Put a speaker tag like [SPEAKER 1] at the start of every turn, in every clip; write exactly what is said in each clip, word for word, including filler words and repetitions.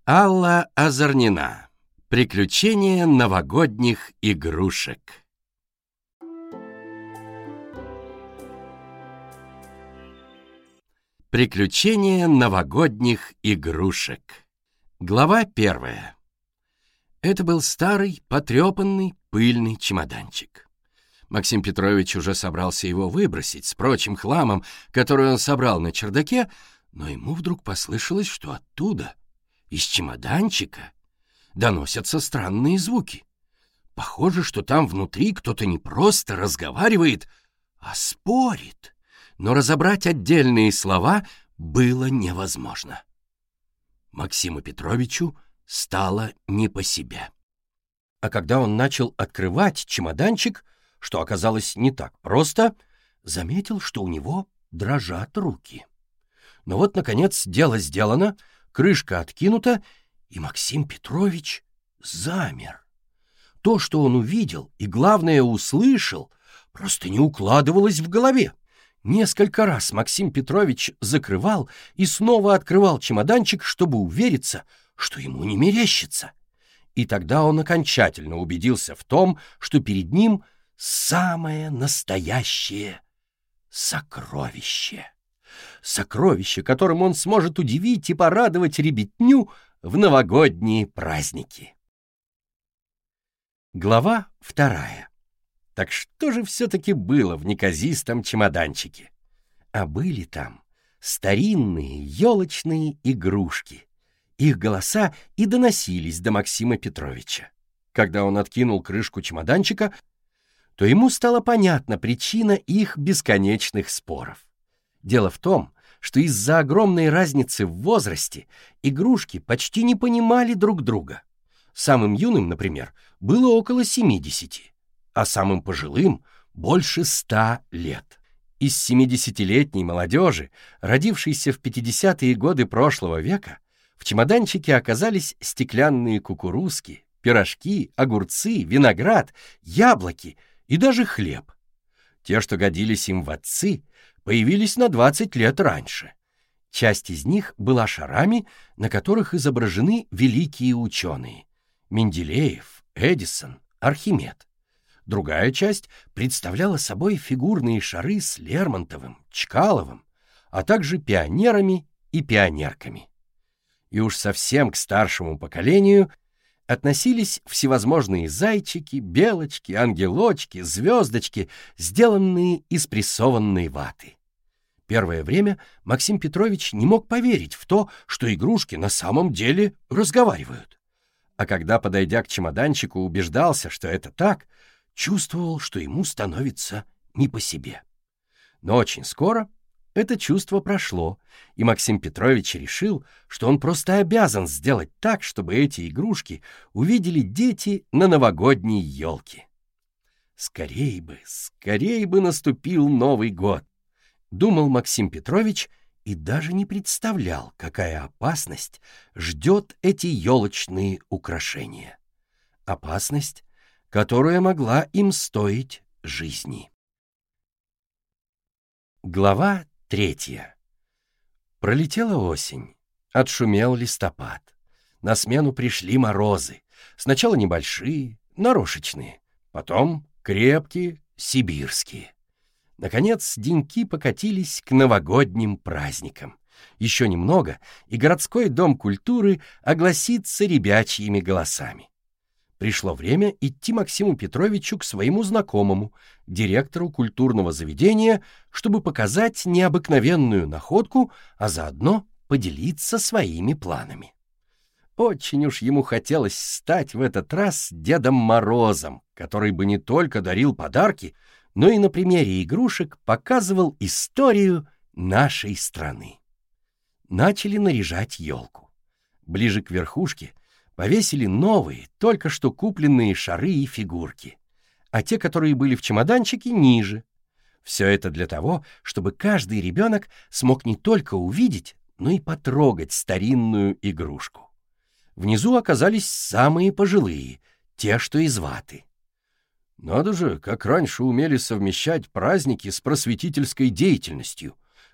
[SPEAKER 1] Алла Озорнина. Приключения новогодних игрушек. Приключения новогодних игрушек. Глава первая. Это был старый, потрепанный, пыльный чемоданчик. Максим Петрович уже собрался его выбросить с прочим хламом, который он собрал на чердаке, но ему вдруг послышалось, что оттуда, из чемоданчика, доносятся странные звуки. Похоже, что там внутри кто-то не просто разговаривает, а спорит. Но разобрать отдельные слова было невозможно. Максиму Петровичу стало не по себе. А когда он начал открывать чемоданчик, что оказалось не так просто, заметил, что у него дрожат руки. Но вот, наконец, дело сделано, крышка откинута, и Максим Петрович замер. То, что он увидел и, главное, услышал, просто не укладывалось в голове. Несколько раз Максим Петрович закрывал и снова открывал чемоданчик, чтобы увериться, что ему не мерещится. И тогда он окончательно убедился в том, что перед ним самое настоящее сокровище. Сокровище, которым он сможет удивить и порадовать ребятню в новогодние праздники. Глава вторая. Так что же все-таки было в неказистом чемоданчике? А были там старинные елочные игрушки. Их голоса и доносились до Максима Петровича. Когда он откинул крышку чемоданчика, то ему стала понятна причина их бесконечных споров. Дело в том, что из-за огромной разницы в возрасте игрушки почти не понимали друг друга. Самым юным, например, было около семидесяти, а самым пожилым — больше ста лет. Из семидесятилетней молодежи, родившейся в пятидесятые годы прошлого века, в чемоданчике оказались стеклянные кукурузки, пирожки, огурцы, виноград, яблоки и даже хлеб. Те, что годились им в отцы, появились на двадцать лет раньше. Часть из них была шарами, на которых изображены великие ученые — Менделеев, Эдисон, Архимед. Другая часть представляла собой фигурные шары с Лермонтовым, Чкаловым, а также пионерами и пионерками. И уж совсем к старшему поколению относились всевозможные зайчики, белочки, ангелочки, звездочки, сделанные из прессованной ваты. Первое время Максим Петрович не мог поверить в то, что игрушки на самом деле разговаривают. А когда, подойдя к чемоданчику, убеждался, что это так, чувствовал, что ему становится не по себе. Но очень скоро это чувство прошло, и Максим Петрович решил, что он просто обязан сделать так, чтобы эти игрушки увидели дети на новогодней елке. Скорей бы, скорей бы наступил Новый год, думал Максим Петрович и даже не представлял, какая опасность ждет эти елочные украшения. Опасность, которая могла им стоить жизни. Глава третья. Пролетела осень, отшумел листопад. На смену пришли морозы, сначала небольшие, нарошечные, потом крепкие, сибирские. Наконец, деньки покатились к новогодним праздникам. Еще немного, и городской дом культуры огласится ребячьими голосами. Пришло время идти Максиму Петровичу к своему знакомому, директору культурного заведения, чтобы показать необыкновенную находку, а заодно поделиться своими планами. Очень уж ему хотелось стать в этот раз Дедом Морозом, который бы не только дарил подарки, но и на примере игрушек показывал историю нашей страны. Начали наряжать елку. Ближе к верхушке повесили новые, только что купленные шары и фигурки, а те, которые были в чемоданчике, ниже. Все это для того, чтобы каждый ребенок смог не только увидеть, но и потрогать старинную игрушку. Внизу оказались самые пожилые, те, что из ваты. «Надо же, как раньше умели совмещать праздники с просветительской деятельностью»,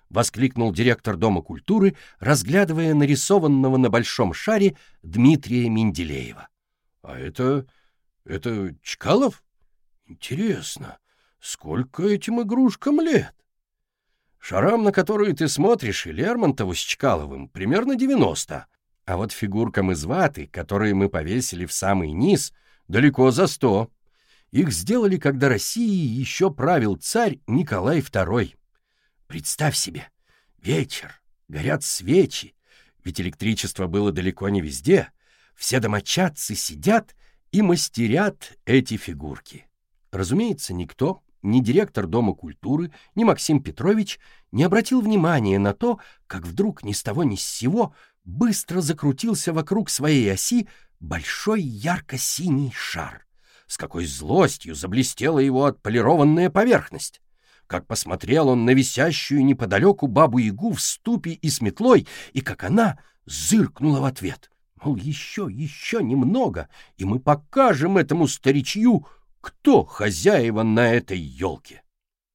[SPEAKER 1] — воскликнул директор Дома культуры, разглядывая нарисованного на большом шаре Дмитрия Менделеева. — А это... это Чкалов? Интересно, сколько этим игрушкам лет? Шарам, на которые ты смотришь, и Лермонтову с Чкаловым, примерно девяносто, а вот фигуркам из ваты, которые мы повесили в самый низ, далеко за сто. Их сделали, когда Россией еще правил царь Николай второй. Представь себе, вечер, горят свечи, ведь электричество было далеко не везде, все домочадцы сидят и мастерят эти фигурки. Разумеется, никто, ни директор Дома культуры, ни Максим Петрович не обратил внимания на то, как вдруг ни с того ни с сего быстро закрутился вокруг своей оси большой ярко-синий шар. С какой злостью заблестела его отполированная поверхность! Как посмотрел он на висящую неподалеку бабу-ягу в ступе и с метлой, и как она зыркнула в ответ. Мол, еще, еще немного, и мы покажем этому старичью, кто хозяева на этой елке.